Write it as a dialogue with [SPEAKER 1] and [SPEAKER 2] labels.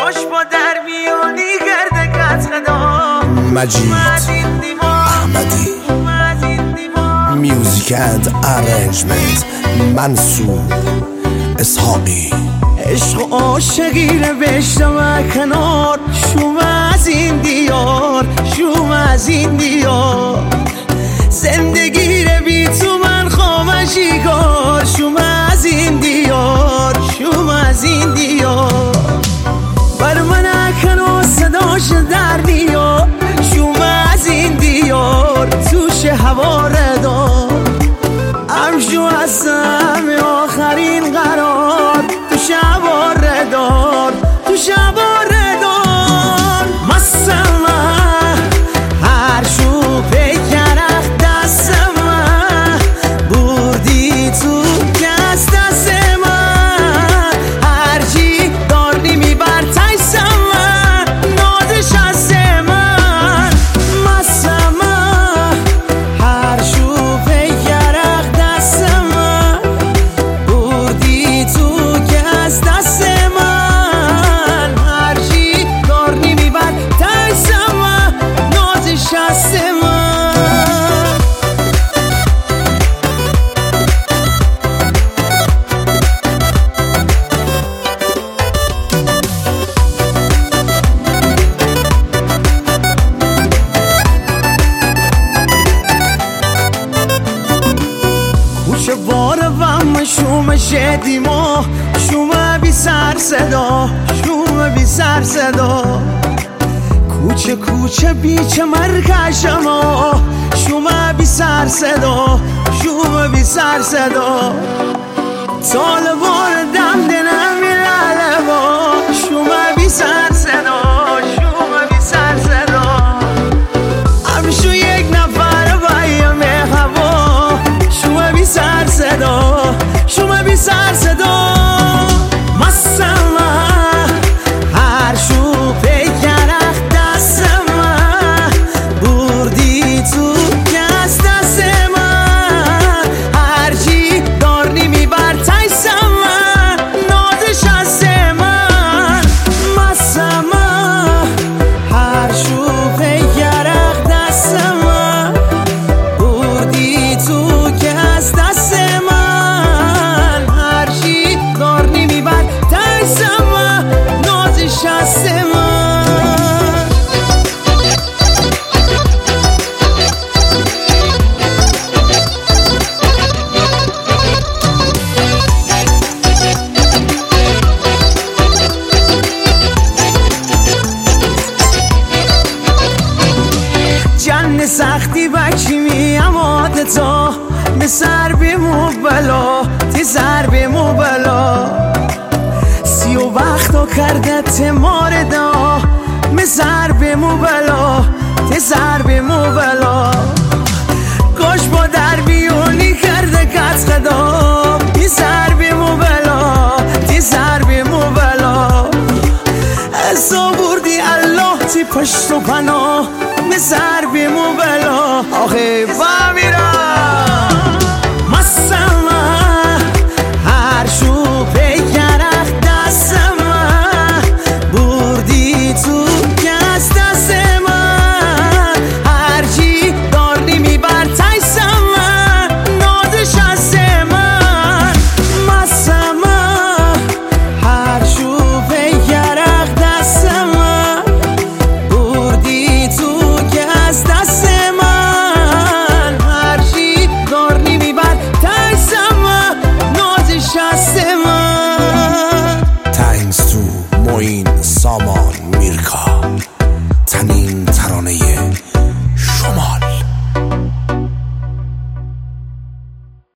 [SPEAKER 1] کاش با در میانی گرد قطعه
[SPEAKER 2] مجید احمدی میوزیک اند ارنجمنت منصور اسحاقی.
[SPEAKER 1] عشق و عاشقی رو بشنو کنار شوم از این دیار، شوم از این دیار. زندگی رو بی تو من خامشی کار، شوم از این دیار، شوم از این دیار. بر من کنو صداش در دیار، شوم از این دیار. توش هوا ردار امشو هستم آخرین قرار. تو شبا ردار، تو شبا ردار. مستم هر شو پیکرخ دستم بردی تو کس دست من. هرچی داری میبر تایسم نازش از من. مستم هر شو پیکرخ دستم بردی تو کس دست من. هرچی داری میبر تایسم نازش از من. کوچه باره و شوم شدیما، شوم بی سر صدا، شوم بی سر صدا. کوچه کوچه بیچه مرکشما، شوم بی سر صدا، شوم بی سر صدا. طالبان دم دنم لالبا، شوم بی سر صدا، شوم بی سر صدا. همشو یک نفر بایم هوا، شوم بی سر صدا، شوم بی سر صدا. مستم هر شو پیکرخ دستم بردی تو کس دست من. هرچی داری میبر تایسم نازش از من. مستم هر شو پیکرخ دستم بردی تو کس دست من. هرچی داری میبر تایسم نازش از من. جن سختی بکی میم آدتا به سر بمو بلا، تی سر بمو بلا. سی و وقتا کرده تمار دا به سر بمو بلا، تی سر بمو بلا. کاش با در بیونی کرده کت خدا تی سر بمو بلا، تی سر بمو بلا. حسا بردی الله تی پشت و پناه به سر بمو بلا. آخه فهمیرم مستم هر شو پیکرخ دستم بردی تو کس دست من. هرچی داری میبر تایسم نازش از من. مستم هر شو پیکرخ دستم بردی تو کس دست من. هرچی داری میبر تایسم نازش از من.
[SPEAKER 2] تانکس تو معین سامان میرکا. تنین ترانه